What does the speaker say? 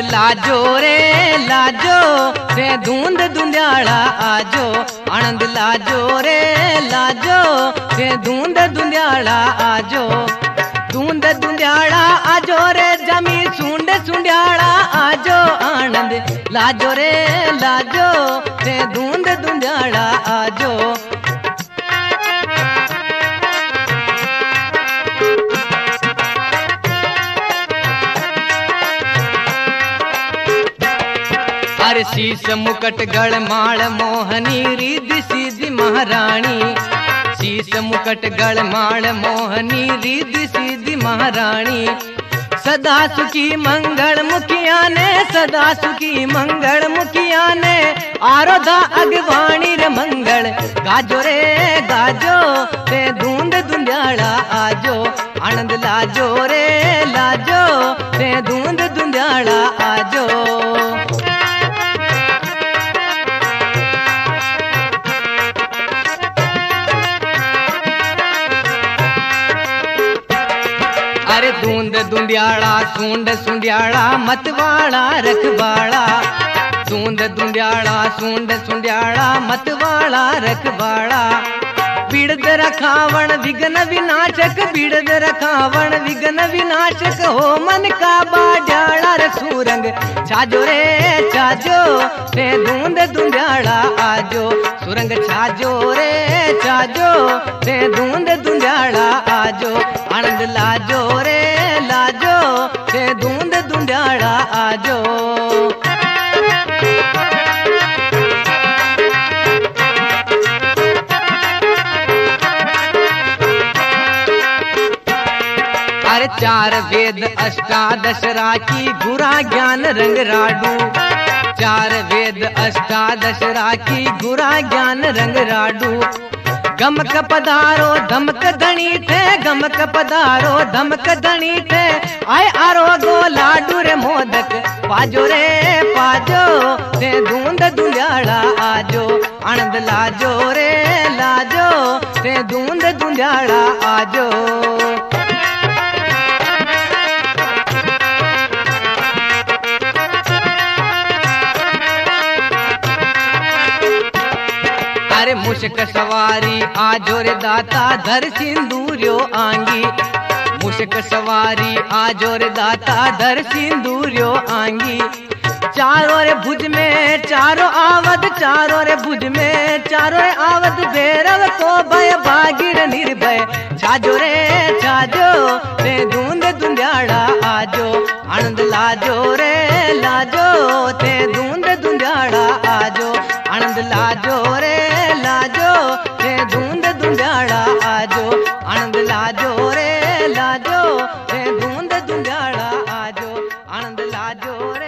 लाजो रे लाजो ते धुंद धुंध्याड़ा आजो। आनंद लाजो रे लाजो ते धुंद धुंध्याड़ा आजो। धुंद धुंध्याड़ा आजो रे जमी सुंड सुंड्याड़ा आजो। आनंद लाजो रे लाजो ते धुंद धुंध्याड़ा आजो। अरे शीश मुकट गढ़ माल मोहनी रिद्धि सिद्धि महारानी। शीश मुकट गढ़ माल मोहनी रिद्धि सिद्धि महारानी। सदा सुखी मंगल मुखिया ने सदा सुखी मंगल मुखिया ने आरोधा अगवाणी रे मंगल। गाजो रे गाजो ते धुंद धुंध्याड़ा आजो। आनंद लाजो रे लाजो ते धुंद धुंध्याड़ा आजो। अरे धुंद धुंध्याड़ा सूंड सुंड्याड़ा मतवाड़ा रखवाड़ा। धुंद धुंध्याड़ा सूंड सुंड्याड़ा मतवाड़ा रखवाड़ा। बिड़द रखावण विघ्न विनाशक बिड़द रखावण विघ्न विनाशक हो मन का बाड्याड़ा रे सुरंग। छाजो रे छाजो ते धुंद धुंध्याड़ा आजो। सुरंग छाजो रे छाजो ते धुंद धुंध्याड़ा आजो। आनंद लाजो रे लाजो ते धुंद धुंध्याड़ा आजो। अरे चार वेद अष्टादश राखी गुरा ज्ञान रंग राडू। चार वेद अष्टादश राखी गुरा ज्ञान रंग राडू। गमक पधारो धमक धनी थे गमक पधारो धमक धनी थे। आय आरोगो लाडू रे मोदक पाजो रे पाजो ते धुंद धुंध्याड़ा आजो। आनंद लाजो रे लाजो ते धुंद धुंध्याड़ा आजो। अरे मुश्क सवारी आजो रे दाता धर सिंदूरियो आंगी। मुश्क सवारी आजो रे दाता धर सिंदूरियो आंगी। चारों रे भुज में चारों आवद चारों रे भुज में चारों रे आवद भैरव को भय भागीर निर्भय। छाजो रे छाजो ते धुंद धुंध्याड़ा आजो। आनंद लाजो रे लाजो ते धुंद धुंध्याड़ा आजो। आनंद लाजो रे लाजो ते धुंद धुंध्याड़ा आजो। आनंद लाजो रे लाजो ते धुंद धुंध्याड़ा आजो। आनंद लाजो रे